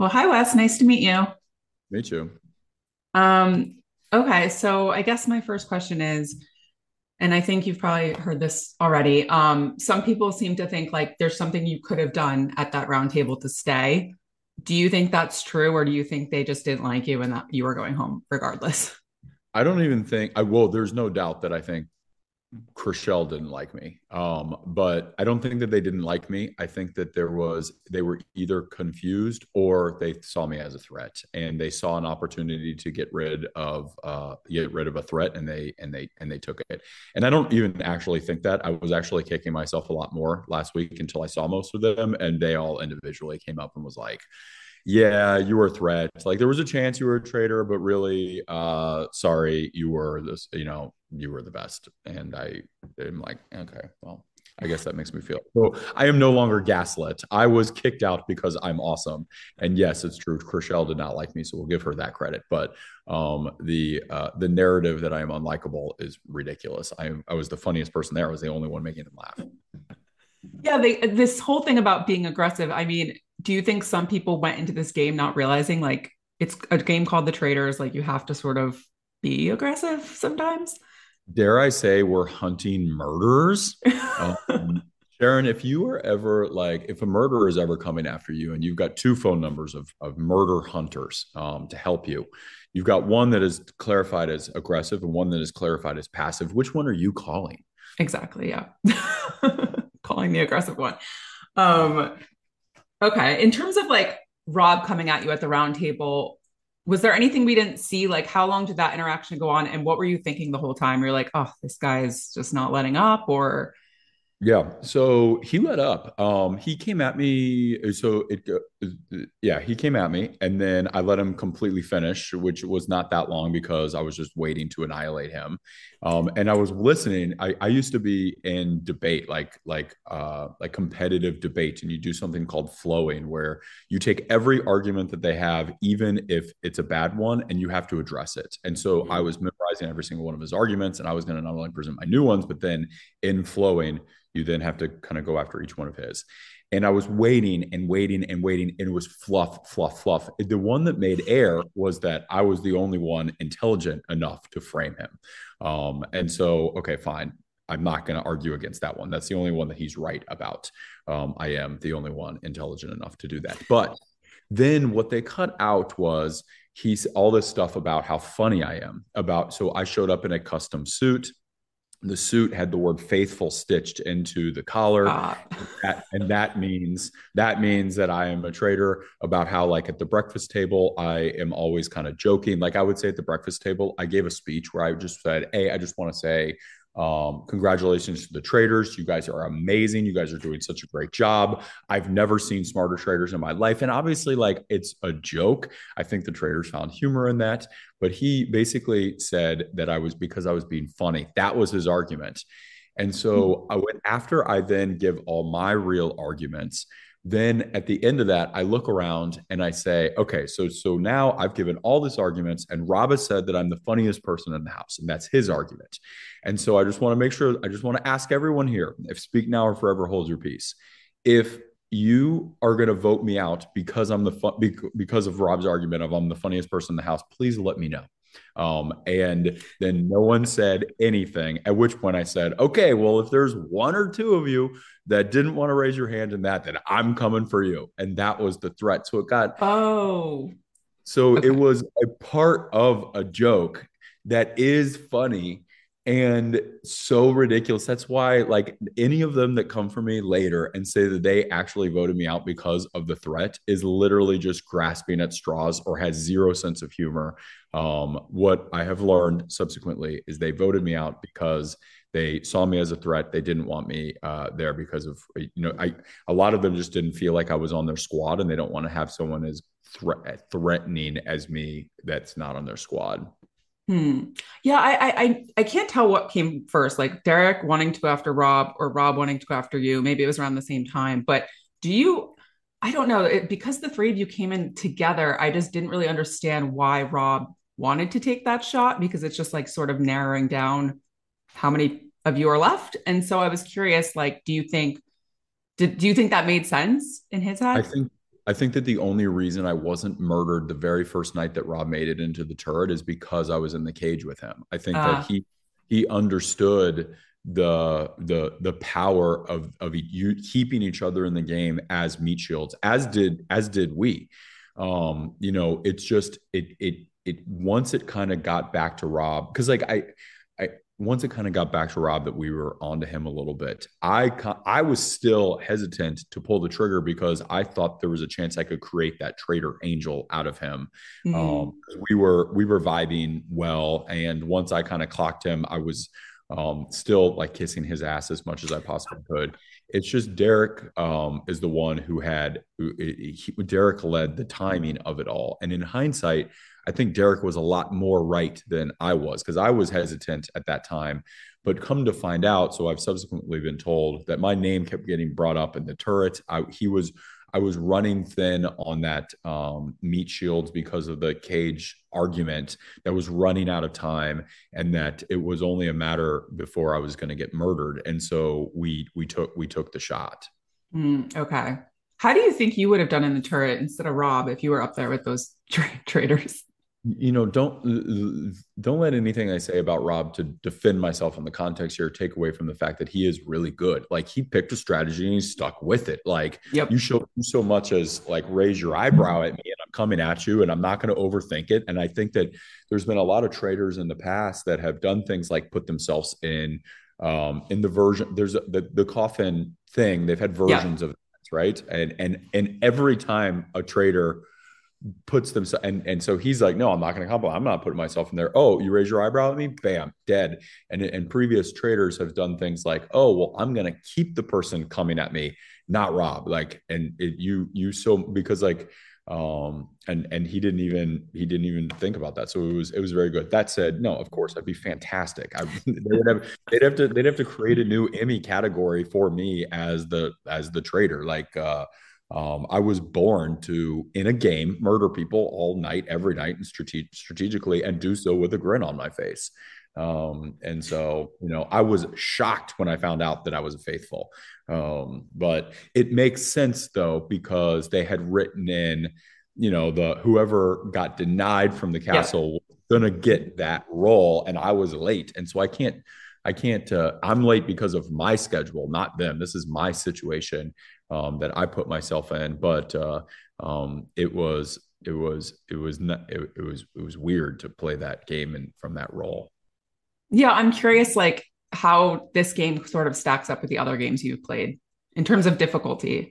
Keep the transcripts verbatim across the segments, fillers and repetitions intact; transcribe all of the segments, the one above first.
Well, hi Wes, nice to meet you. Me too. Um, okay, so I guess my first question is, and I think you've probably heard this already. Um, some people seem to think like there's something you could have done at that round table to stay. Do you think that's true, or do you think they just didn't like you and that you were going home regardless? I don't even think I will. There's no doubt that I think Chriselle didn't like me. Um, but I don't think that they didn't like me. I think that there was they were either confused or they saw me as a threat, and they saw an opportunity to get rid of uh, get rid of a threat, and they and they and they took it. And I don't even actually think that. I was actually kicking myself a lot more last week until I saw most of them, and they all individually came up and was like, yeah, you were a threat. Like there was a chance you were a traitor, but really, uh, sorry, you were this, you know, you were the best. And I am like, okay, well, I guess that makes me feel. So I am no longer gaslit. I was kicked out because I'm awesome. And yes, it's true. Chriselle did not like me, so we'll give her that credit. But um, the uh, the narrative that I am unlikable is ridiculous. I I was the funniest person there. I was the only one making them laugh. Yeah, they, this whole thing about being aggressive. I mean, do you think some people went into this game not realizing like it's a game called The Traders, like you have to sort of be aggressive sometimes? Dare I say we're hunting murderers? Um, Sharon, if you were ever like, if a murderer is ever coming after you and you've got two phone numbers of, of murder hunters um, to help you, you've got one that is clarified as aggressive and one that is clarified as passive. Which one are you calling? Exactly, yeah. Calling the aggressive one. Um, okay. In terms of like Rob coming at you at the round table, was there anything we didn't see? Like, how long did that interaction go on? And what were you thinking the whole time? You're like, oh, this guy is just not letting up, or Yeah. So he let up. Um, he came at me. So it, uh, yeah, he came at me, and then I let him completely finish, which was not that long because I was just waiting to annihilate him. Um, and I was listening. I, I used to be in debate, like like uh, like competitive debate, and you do something called flowing, where you take every argument that they have, even if it's a bad one, and you have to address it. And so I was memorizing every single one of his arguments, and I was going to not only present my new ones, but then in flowing you then have to kind of go after each one of his. And I was waiting and waiting and waiting, and it was fluff, fluff, fluff. The one that made air was that I was the only one intelligent enough to frame him. Um, and so, okay, fine. I'm not going to argue against that one. That's the only one that he's right about. Um, I am the only one intelligent enough to do that. But then what they cut out was he's all this stuff about how funny I am. About so I showed up in a custom suit. The suit had the word faithful stitched into the collar. uh, That, and that means that means that I am a traitor. About how, like, at the breakfast table I am always kind of joking. Like I would say at the breakfast table, I gave a speech where I just said, hey, I just want to say um, congratulations to the traders. You guys are amazing. You guys are doing such a great job. I've never seen smarter traders in my life. And obviously, like, it's a joke. I think the traders found humor in that. But he basically said that I was because I was being funny. That was his argument. And so I went after I then give all my real arguments. Then at the end of that, I look around and I say, okay, so so now I've given all these arguments, and Rob has said that I'm the funniest person in the house, and that's his argument. And so I just want to make sure, I just want to ask everyone here, if speak now or forever hold your peace. If you are going to vote me out because I'm the fun, because of Rob's argument of I'm the funniest person in the house, please let me know. Um, and then no one said anything, at which point I said, okay, well, if there's one or two of you that didn't want to raise your hand in that, then I'm coming for you. And that was the threat. So it got, oh, so it okay. was a part of a joke that is funny and so ridiculous. That's why, like, any of them that come for me later and say that they actually voted me out because of the threat is literally just grasping at straws or has zero sense of humor. Um, what I have learned subsequently is they voted me out because they saw me as a threat. They didn't want me uh, there because of, you know, I, a lot of them just didn't feel like I was on their squad, and they don't want to have someone as thre- threatening as me that's not on their squad. Hmm. Yeah, I, I I I can't tell what came first, like Derek wanting to go after Rob or Rob wanting to go after you. Maybe it was around the same time. But do you, I don't know, it, because the three of you came in together, I just didn't really understand why Rob wanted to take that shot because it's just like sort of narrowing down how many of you are left. And so I was curious, like, do you think did do you think that made sense in his I head? think I think that the only reason I wasn't murdered the very first night that Rob made it into the turret is because I was in the cage with him. I think that Uh, he he understood the the the power of of you keeping each other in the game as meat shields, as did as did we. Um, you know, it's just it it it once it kind of got back to Rob, because like I I once it kind of got back to Rob that we were onto him a little bit, I I was still hesitant to pull the trigger because I thought there was a chance I could create that traitor angel out of him. Um, mhm. we were we were vibing well, and once I kind of clocked him, I was um, still like kissing his ass as much as I possibly could. It's just Derek um, is the one who had who, he, Derek led the timing of it all, and in hindsight, I think Derek was a lot more right than I was because I was hesitant at that time. But come to find out, so I've subsequently been told that my name kept getting brought up in the turret. I, he was, I was running thin on that um, meat shields because of the cage argument that was running out of time, and that it was only a matter before I was going to get murdered. And so we we took we took the shot. Mm, okay. How do you think you would have done in the turret instead of Rob if you were up there with those tra traders? You know, don't don't let anything I say about Rob to defend myself in the context here take away from the fact that he is really good. Like he picked a strategy and he stuck with it. Like you Yep. show so much as like raise your eyebrow at me and I'm coming at you and I'm not going to overthink it. And I think that there's been a lot of traders in the past that have done things like put themselves in um in the version there's a, the the coffin thing. They've had Yep. versions of that, right? And and and every time a trader puts them and and so he's like, no, I'm not going to compliment. I'm not putting myself in there. Oh, you raise your eyebrow at me, bam, dead. And and previous traders have done things like, oh, well, I'm going to keep the person coming at me, not Rob. Like, and it, you you so because like um and and he didn't even he didn't even think about that. So it was it was very good. That said, no, of course, I'd be fantastic. I they would have they'd have to they'd have to create a new Emmy category for me as the as the trader. Like uh um, I was born to, in a game, murder people all night, every night, and strate- strategically, and do so with a grin on my face. Um, and so, you know, I was shocked when I found out that I was a faithful. Um, but it makes sense though because they had written in, you know, the whoever got denied from the Yep. castle was gonna get that role, and I was late, and so I can't. I can't. Uh, I'm late because of my schedule, not them. This is my situation um, that I put myself in. But uh, um, it was it was it was not it, it was it was weird to play that game and from that role. Yeah, I'm curious, like how this game sort of stacks up with the other games you've played in terms of difficulty.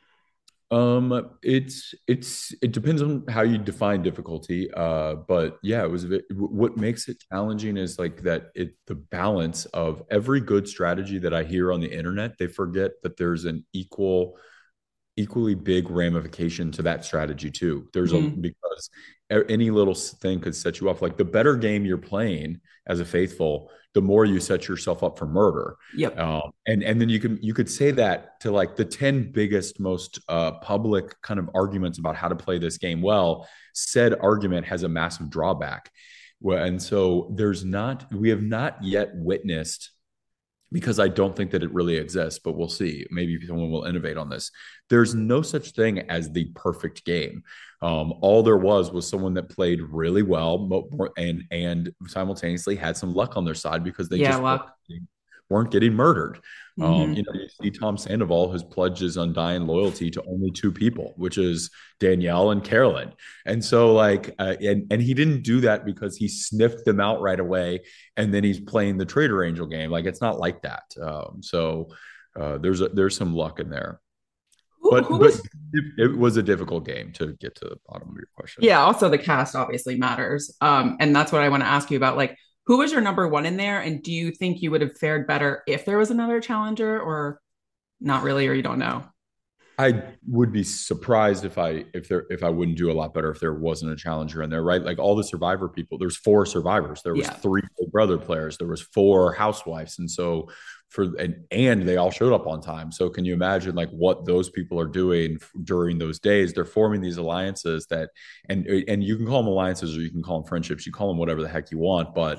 Um, it's it's it depends on how you define difficulty. Uh, but yeah, it was a bit, what makes it challenging is like that it the balance of every good strategy that I hear on the internet. They forget that there's an equal equally big ramification to that strategy too. There's a Mhm. because any little thing could set you off. Like the better game you're playing as a faithful, the more you set yourself up for murder. Yep. Um, and and then you can you could say that to like the ten biggest most uh, public kind of arguments about how to play this game well. Said argument has a massive drawback. Well, and so there's not we have not yet witnessed because I don't think that it really exists, but we'll see. Maybe someone will innovate on this. There's no such thing as the perfect game. Um, all there was was someone that played really well and and simultaneously had some luck on their side because they Yeah, just weren't luck. getting, weren't getting murdered. Um, you Hmm. know, you see Tom Sandoval has pledged his undying loyalty to only two people, which is Danielle and Carolyn. And so, like, uh, and and he didn't do that because he sniffed them out right away and then he's playing the Trader Angel game. Like it's not like that. Um, so uh, there's a, there's some luck in there, Who, but who but was, it, it was a difficult game to get to the bottom of your question. yeah, also the cast obviously matters. Um, and that's what I want to ask you about. Like, who was your number one in there? And do you think you would have fared better if there was another challenger or not really, or you don't know? I would be surprised if I if there if I wouldn't do a lot better if there wasn't a challenger in there, right? Like all the survivor people, there's four survivors. There was Yeah. three Big Brother players, there was four housewives, and so for and and they all showed up on time. So can you imagine like what those people are doing during those days? They're forming these alliances that and and you can call them alliances or you can call them friendships, you call them whatever the heck you want, but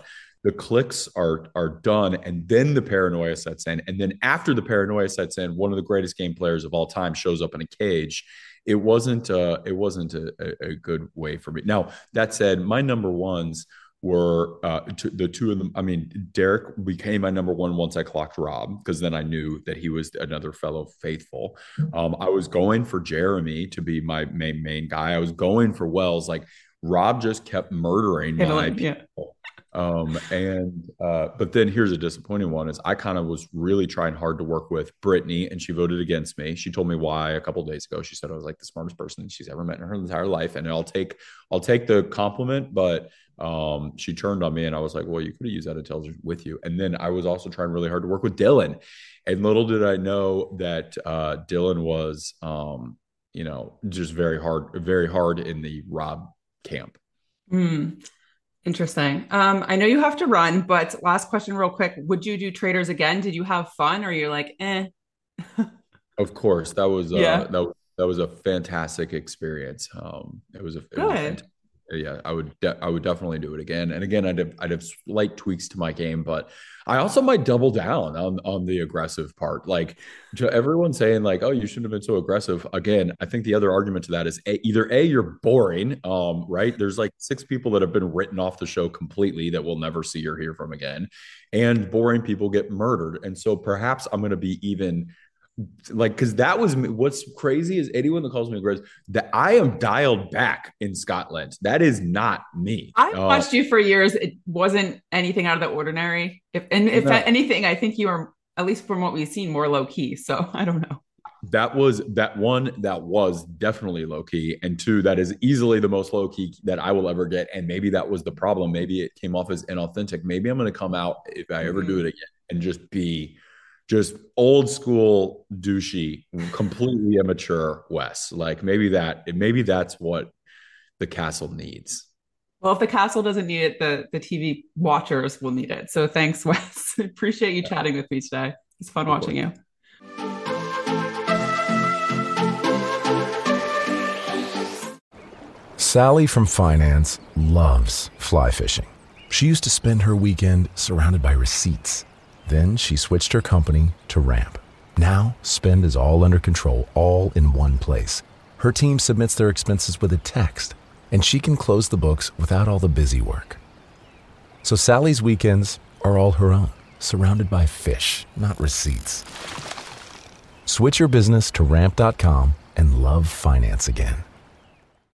the clicks are are done, and then the paranoia sets in. And then after the paranoia sets in, one of the greatest game players of all time shows up in a cage. It wasn't uh it wasn't a, a good way for me. Now, that said, my number ones were uh t- the two of them. I mean, Derek became my number one once I clocked Rob, because then I knew that he was another fellow faithful. Um, I was going for Jeremy to be my main main guy. I was going for Wells. Like, Rob just kept murdering my yeah. people. Um, and uh, but then here's a disappointing one: is I kind of was really trying hard to work with Brittany, and she voted against me. She told me why a couple of days ago. She said I was like the smartest person she's ever met in her entire life, and I'll take I'll take the compliment, but um, she turned on me, and I was like, well, you could have used that intelligence with you. And then I was also trying really hard to work with Dylan, and little did I know that uh, Dylan was, um, you know, just very hard, very hard in the Rob camp. Mm, interesting. Um, I know you have to run, but last question, real quick. Would you do Traders again? Did you have fun, or you're like, eh? Of course, that was uh Yeah, that that was a fantastic experience. Um, it was a it was a good. fantastic. Yeah, I would de- I would definitely do it again. And again, I'd have, I'd have slight tweaks to my game, but I also might double down on on the aggressive part. Like, to everyone saying like, "Oh, you shouldn't have been so aggressive." Again, I think the other argument to that is a, either a you're boring, um, right? There's like six people that have been written off the show completely that we'll never see or hear from again, and boring people get murdered. And so perhaps I'm going to be even like, because that was what's crazy is anyone that calls me aggressive, that I am dialed back in Scotland. That is not me. I've Uh, watched you for years. It wasn't anything out of the ordinary. If and if no, anything, I think you are, at least from what we've seen, more low key. So I don't know. that was that one that was definitely low key, and two, that is easily the most low key that I will ever get. And maybe that was the problem. Maybe it came off as inauthentic. Maybe I'm going to come out, if I ever do Mm-hmm. it again, and just be just old school douchey, completely immature Wes. Like, maybe that maybe that's what the castle needs. Well, if the castle doesn't need it, the the T V watchers will need it. So thanks, Wes. Appreciate you chatting with me today. It's fun Of watching course. you. Sally from finance loves fly fishing. She used to spend her weekend surrounded by receipts. Then she switched her company to Ramp. Now, spend is all under control, all in one place. Her team submits their expenses with a text, and she can close the books without all the busy work. So Sally's weekends are all her own, surrounded by fish, not receipts. Switch your business to ramp dot com and love finance again.